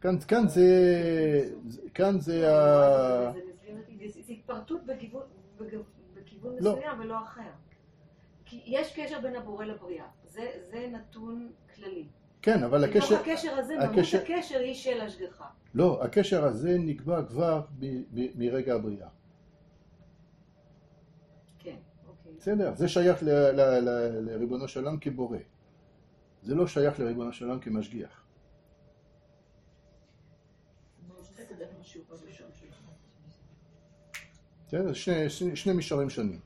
כאן זה זה התפרטות בכיוון מסוים ולא אחר. כי יש קשר בין הבורא לבריאה. זה נתון כללי. כן, אבל בתוך הקשר הזה, ממש הקשר היא של השגחה. לא, הקשר הזה נקבע כבר מרגע הבריאה. כן, אוקיי. בסדר, זה שייך לריבונו של עולם כבורא. זה לא שייך לריבונו של עולם כמשגיח. בסדר, שני מישורים שונים.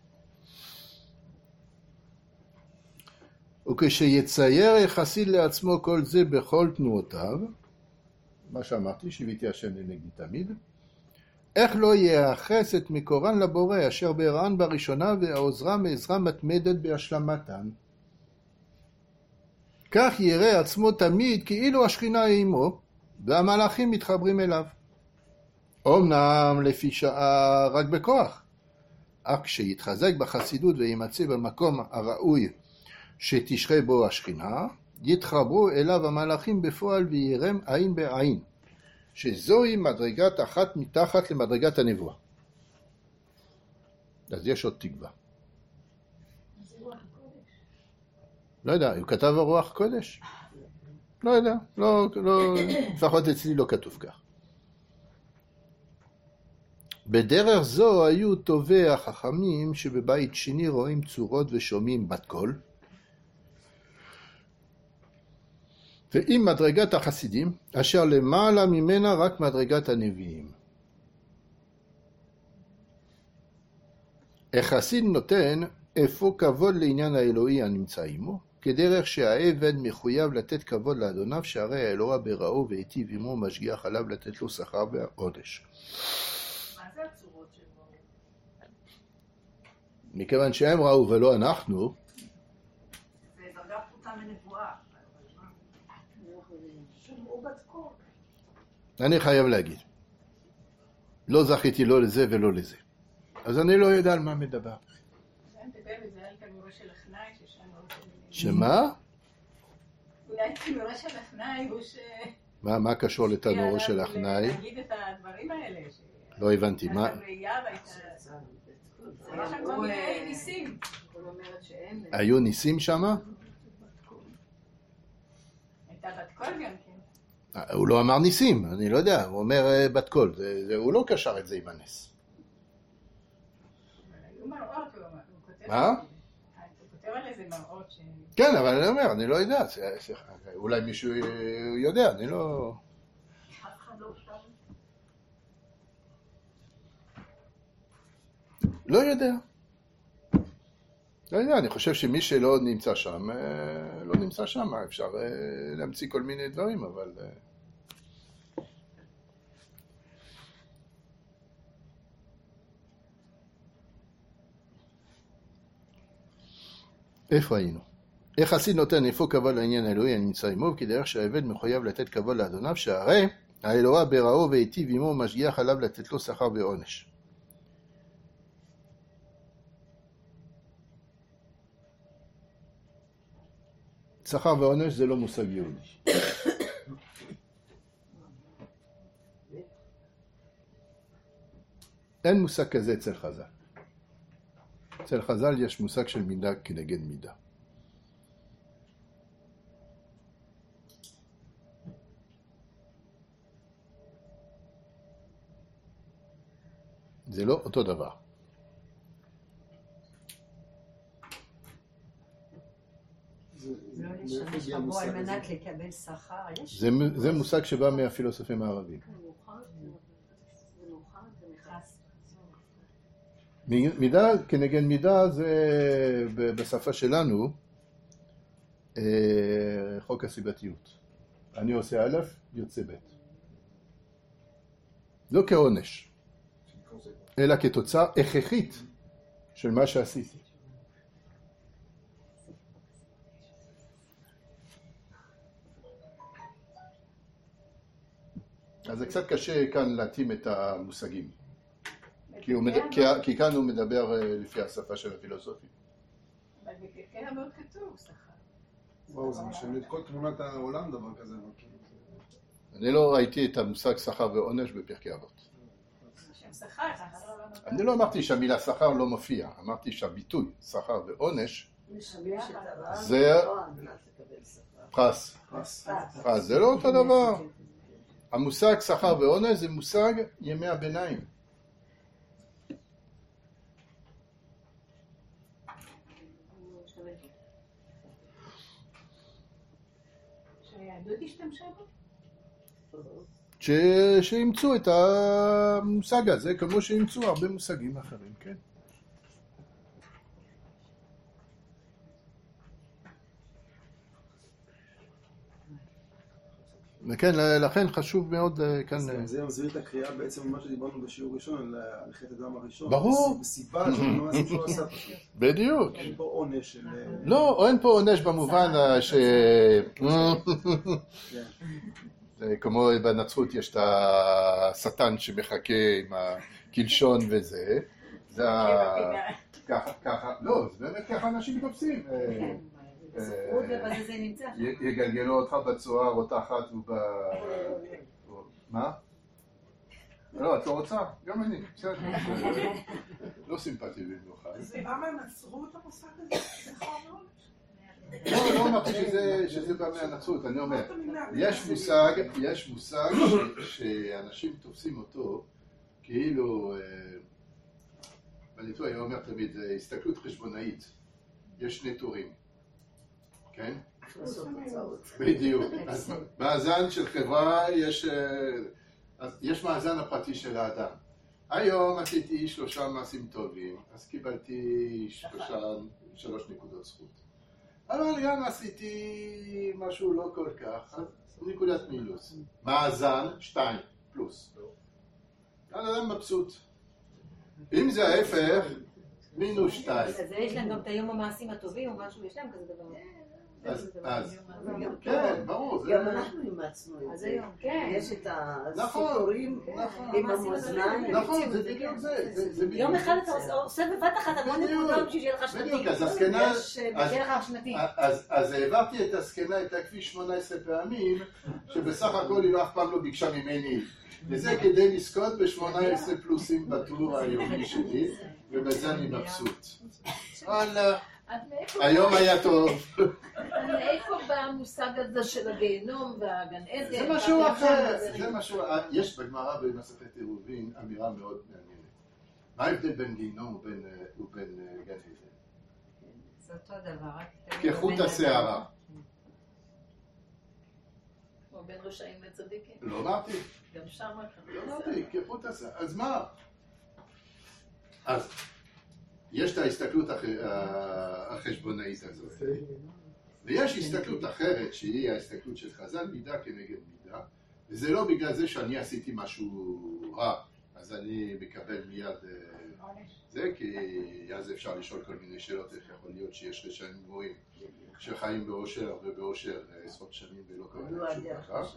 וכשיצייר יחסית לעצמו כל זה בכל תנועותיו, מה שאמרתי, שיוויתי השם לנגדי תמיד, איך לא ייחס את מקורן לבורא אשר בהראן בראשונה והעוזרה מעזרה מתמדת בהשלמתן. כך יראה עצמו תמיד כאילו השכינה היא עמו והמלאכים מתחברים אליו. אמנם לפי שעה רק בכוח, אך כשיתחזק בחסידות וימצא במקום הראוי שתשרה בו השכינה, יתחברו אליו המלאכים בפועל וירם עין בעין, שזוהי מדרגת אחת מתחת למדרגת הנבואה. אז יש עוד תקווה. לא יודע, הוא כתב הרוח קודש? לא יודע, לפחות אצלי לא כתוב כך. בדרך זו היו טובי החכמים שבבית שני רואים צורות ושומעים בת קול, ועם מדרגת החסידים, אשר למעלה ממנה רק מדרגת הנביאים. החסיד נותן איפה כבוד לעניין האלוהי הנמצא עמו, כדרך שהעבד מחויב לתת כבוד לאדוניו, שהרי האלוה בראו והיטיב עמו משגיח עליו לתת לו שכר ועונש. מה זה הצורות שבו? מכיוון שהם ראו ולא אנחנו, זה דרגה פחותה מנבואה. שמעו בת קול. אני חייב להגיד, לא זכיתי לא לזה ולא לזה. אז אני לא יודע על מה מדבר. זה מדבר וזה על תנורו של החנאי ששם לא... שמה? אולי תנורו של החנאי הוא ש... מה קשור לתנורו של החנאי? להגיד את הדברים האלה. לא הבנתי, מה? היה שם כל מיני ניסים. היו ניסים שמה? הייתה בת קול גם כן. הוא לא אמר ניסים, אני לא יודע, הוא אומר בת קול, הוא לא קשר את זה עם הנס. היו מראות, הוא כותב... מה? הוא כותב על איזה מראות ש... כן, אבל אני אומר, אני לא יודע, אולי מישהו יודע, אני לא... אף אחד לא שם. לא יודע. לא יודע, אני חושב שמי שלא נמצא שם, לא נמצא שם, אפשר להמציא כל מיני דברים, אבל... איפה היינו? איך חסיד נותן איפה כבוד לעניין האלוהי הנמצא עמו, כדרך שהעבד מחויב לתת כבוד לאדוניו, שהרי האלוה בראו והיטיב עמו משגיח עליו לתת לו שכר ועונש. שכר ועונש זה לא מושג יהודי. אין מושג כזה אצל חז"ל. אצל חז"ל יש מושג של מידה כנגד מידה. זה לא אותו דבר. לא לשמש רבו על מנת לקבל שכר, יש... זה מושג שבא מהפילוסופים הערבים. מידה כנגד מידה זה בשפה שלנו חוק הסיבתיות. אני עושה א', יוצא ב'. לא כעונש, אלא כתוצאה הכרחית של מה שעשיתי. אז זה קצת קשה כאן להתאים את המושגים. כי כאן הוא מדבר לפי השפה של הפילוסופים. אבל בפרקי אבות כתוב שכר. וואו, זה משנה את כל תמונת העולם דבר כזה. אני לא ראיתי את המושג שכר ועונש בפרקי אבות. שם שכר, אני לא אמרתי שהמילה שכר לא מופיע, אמרתי שהביטוי שכר ועונש זה פרס. זה לא אותו דבר. המושג שכר ועונש זה מושג ימי הביניים. שהיהדות השתמשה בו? שימצאו את המושג הזה כמו שימצאו הרבה מושגים אחרים, כן? וכן, לכן חשוב מאוד כאן... זה מסביר את הקריאה בעצם מה שדיברנו בשיעור ראשון, על חטא הדם הראשון. ברור. בסיבה שלא עשו עשה פשוט. בדיוק. אין פה עונש של... לא, אין פה עונש במובן ש... כמו בנצרות יש את השטן שמחכה עם הקלשון וזה. זה ככה, לא, זה באמת ככה אנשים תופסים. יגלגלו אותך בצורה רותחת מה? לא, את לא רוצה? גם אני, בסדר. לא סימפטי במיוחד. זה בא מהנצרות המושג הזה? לא אמרתי שזה בא מהנצרות, אני אומר, יש מושג שאנשים תופסים אותו כאילו, אני אומר תמיד, זה הסתכלות חשבונאית, יש שני טורים. כן? בדיוק. אז מאזן של חברה יש מאזן הפרטי של האדם. היום עשיתי 3 מעשים טובים, אז קיבלתי 3 נקודות זכות. אבל גם עשיתי משהו לא כל כך, אז נקודת מינוס. מאזן 2 פלוס. האדם מבסוט. אם זה ההפך, מינוס 2. אז יש להם גם את היום המעשים הטובים או משהו, יש להם כזה דבר. אז, כן, ברור. גם אנחנו אימצנו את זה. יש את הסיפורים עם המאזניים. נכון, זה בדיוק זה. יום אחד אתה עושה בבת אחת המון נקודות בשביל שיהיה לך שנתי. בדיוק, אז הזקנה... שיהיה לך שנתי. אז העברתי את הזקנה, את הכביש 18 פעמים, שבסך הכל היא אף פעם לא ביקשה ממני. וזה כדי לזכות ב-18 פלוסים בטור היומי שלי, ובזה אני מבסוט. וואלה, היום היה טוב. מאיפה בא המושג הזה של הגיהנום והגן עדן? זה משהו אחר, זה משהו... יש בגמרא במסכת עירובין אמירה מאוד מעניינת. מה ההבדל בין גיהנום ובין גן עדן? זה אותו דבר. כחוט השערה. או בין רשעים וצדיקים. לא אמרתי. גם שם לא אמרתי, כחוט השערה. אז מה? אז יש את ההסתכלות החשבונאית הזאת. ויש הסתכלות אחרת שהיא ההסתכלות של חז"ל, מידה כנגד מידה, וזה לא בגלל זה שאני עשיתי משהו רע, אז אני מקבל מיד זה, כי אז אפשר לשאול כל מיני שאלות, איך יכול להיות שיש רשעים גבוהים שחיים באושר ובאושר עשרות שנים ולא קורה להם שום דבר.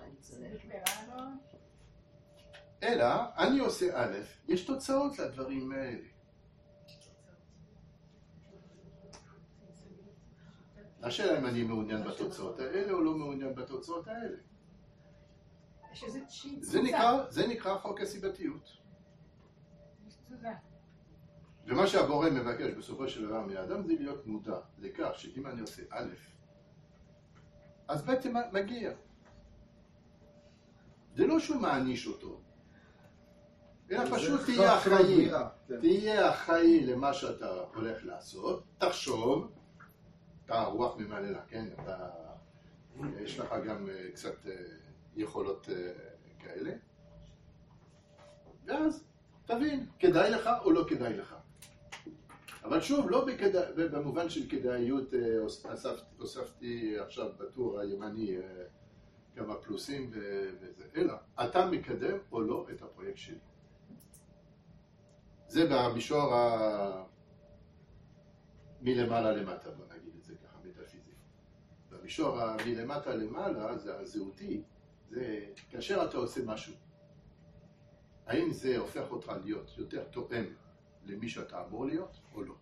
אלא, אני עושה א', יש תוצאות לדברים האלה. השאלה אם אני מעוניין בתוצאות האלה או לא מעוניין בתוצאות האלה. יש איזה צ'יט. זה נקרא חוק הסיבתיות. ומה שהבורא מבקש בסופו של דבר מהאדם זה להיות מודע לכך שאם אני עושה א', אז ב' מגיע. זה לא שהוא מעניש אותו, אלא פשוט תהיה אחראי. תהיה אחראי למה שאתה הולך לעשות, תחשוב, אתה רוח ממללה, כן? יש לך גם קצת יכולות כאלה, ואז תבין, כדאי לך או לא כדאי לך. אבל שוב, לא במובן של כדאיות, הוספתי עכשיו בטור הימני כמה פלוסים וזה, אלא אתה מקדם או לא את הפרויקט שלי. זה במישור מלמעלה למטה, בוא נגיד את זה ככה, מטאפיזי. במישור מלמטה למעלה, זה הזהותי, זה כאשר אתה עושה משהו. האם זה הופך אותך להיות יותר תואם למי שאתה אמור להיות או לא?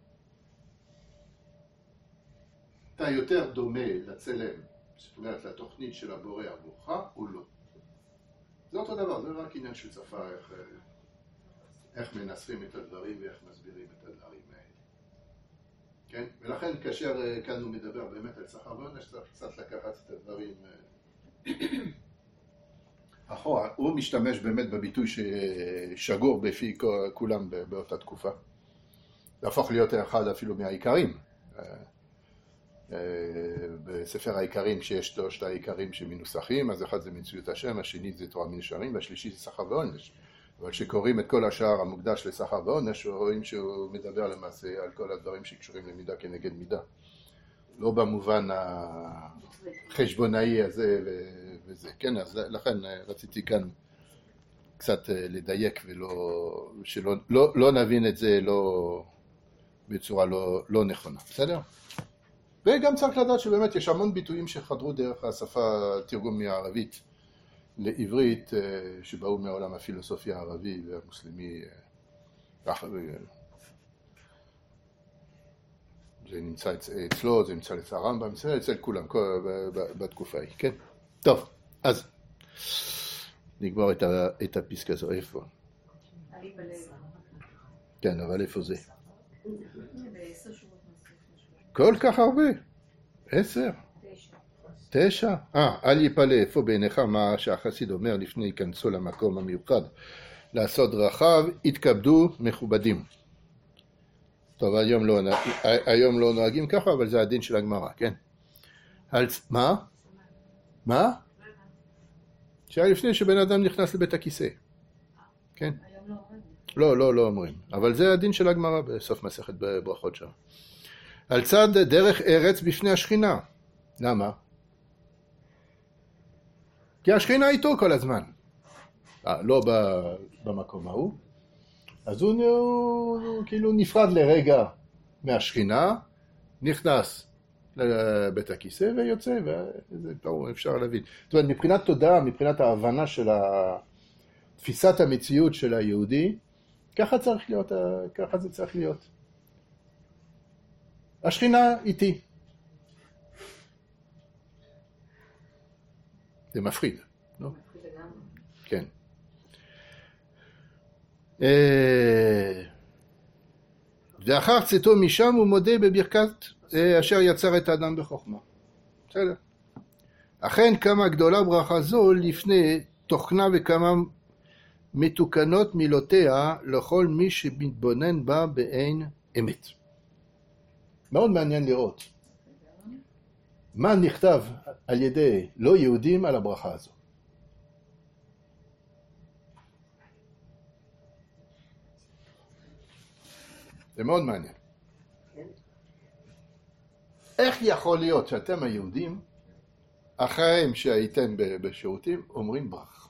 אתה יותר דומה לצלם, זאת אומרת לתוכנית של הבורא עבורך או לא? זה אותו דבר, זה רק עניין של שפה, איך מנסחים את הדברים ואיך מסבירים את הדברים האלה. כן? ולכן כאשר כאן הוא מדבר באמת על שכר ועונש, צריך קצת לקחת את הדברים אחורה. הוא משתמש באמת בביטוי ששגור בפי כולם באותה תקופה. זה הפוך להיות אחד אפילו מהעיקרים. בספר העיקרים שיש שלושת העיקרים שמנוסחים, אז אחד זה מציאות השם, השני זה תורה מנשארים, והשלישי זה שכר ועונש. אבל כשקוראים את כל השאר המוקדש לשכר ועונש, רואים שהוא מדבר למעשה על כל הדברים שקשורים למידה כנגד מידה. לא במובן החשבונאי הזה וזה. כן, אז לכן רציתי כאן קצת לדייק שלא נבין את זה בצורה לא נכונה. בסדר? וגם צריך לדעת שבאמת יש המון ביטויים שחדרו דרך השפה תרגום מהערבית לעברית, שבאו מהעולם הפילוסופיה הערבי והמוסלמי. זה נמצא אצלו, זה נמצא אצל הרמב"ם, אצל כולם בתקופה היא, כן? טוב, אז נגמר את הפסקה הזו, איפה? כן, אבל איפה זה? כל כך הרבה? 10? 9? אל יפלא, איפה בעיניך מה שהחסיד אומר לפני היכנסו למקום המיוחד לעשות רחב, התכבדו מכובדים. טוב, היום לא נוהגים ככה, אבל זה הדין של הגמרא, כן? מה? מה? שהיה לפני שבן אדם נכנס לבית הכיסא. כן? לא אומרים. אבל זה הדין של הגמרא בסוף מסכת ברכות שם. על צד דרך ארץ בפני השכינה. למה? כי השכינה איתו כל הזמן. לא במקום ההוא. אז הוא כאילו נפרד לרגע מהשכינה, נכנס לבית הכיסא ויוצא, וזה ברור, אפשר להבין. זאת אומרת, מבחינת תודעה, מבחינת ההבנה של תפיסת המציאות של היהודי, ככה זה צריך להיות. השכינה איתי. זה מפחיד, לא? כן. ואחר צאתו משם הוא מודה בברכת אשר יצר את האדם בחוכמה. בסדר. אכן כמה גדולה ברכה זו לפני תוכנה וכמה מתוקנות מילותיה לכל מי שמתבונן בה בעין אמת. מאוד מעניין לראות מה נכתב על ידי לא יהודים על הברכה הזו. זה מאוד מעניין. איך יכול להיות שאתם היהודים, אחריהם שהייתם בשירותים, אומרים ברכה?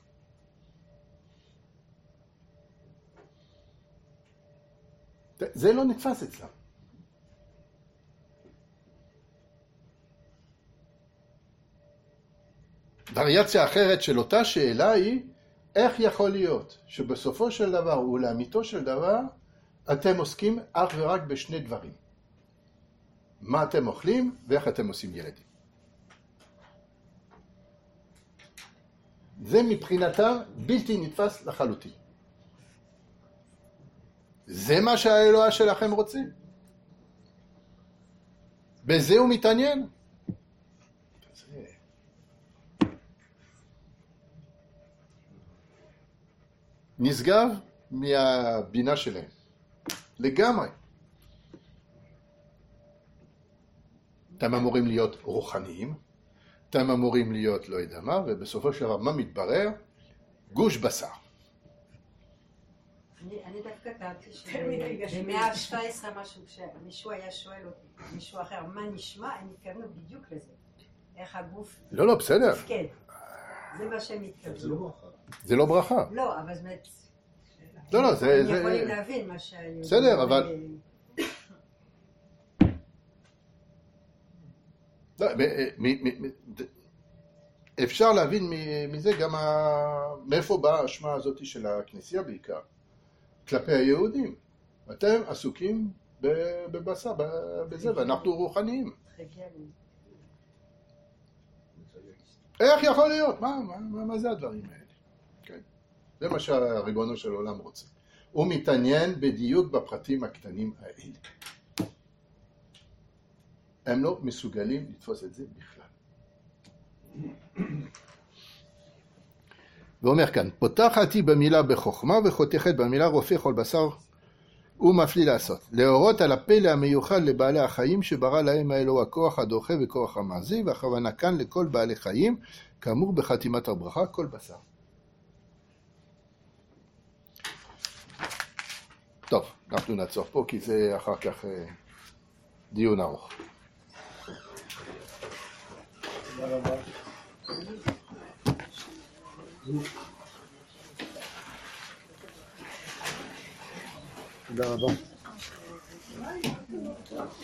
זה לא נתפס אצלם. וריאציה אחרת של אותה שאלה היא, איך יכול להיות שבסופו של דבר ולאמיתו של דבר, אתם עוסקים אך ורק בשני דברים. מה אתם אוכלים ואיך אתם עושים ילדים. זה מבחינתם בלתי נתפס לחלוטין. זה מה שהאלוה שלכם רוצים? בזה הוא מתעניין? נשגב מהבינה שלהם. לגמרי. אתם אמורים להיות רוחניים, אתם אמורים להיות לא יודע מה, ובסופו של דבר מה מתברר? גוש בשר. אני דווקא טענתי שבמאה ה-17 משהו, כשמישהו היה שואל אותי, מישהו אחר, מה נשמע, הם התכוונו בדיוק לזה. איך הגוף... לא, בסדר. כן, זה מה שהם התכוונו. זה לא ברכה. זה לא ברכה. לא, אבל באמת... לא, זה... הם יכולים להבין מה שהיו... בסדר, אבל... אפשר להבין מזה גם מאיפה באה האשמה הזאת של הכנסייה בעיקר, כלפי היהודים. אתם עסוקים בבשר, בזה, ואנחנו רוחניים. איך יכול להיות? מה זה הדברים האלה? כן. זה מה שהריבונו של עולם רוצה. הוא מתעניין בדיוק בפרטים הקטנים האלה. הם לא מסוגלים לתפוס את זה בכלל. ואומר כאן, פותחתי במילה בחוכמה וחותכת במילה רופא כל בשר ומפליא לעשות. להורות על הפלא המיוחד לבעלי החיים שברא להם האלוה הכוח הדוחה וכוח המעזי, והכוונה כאן לכל בעלי חיים, כאמור בחתימת הברכה, כל בשר. טוב, אנחנו נעצור פה כי זה אחר כך דיון ארוך. תודה רבה. תודה רבה.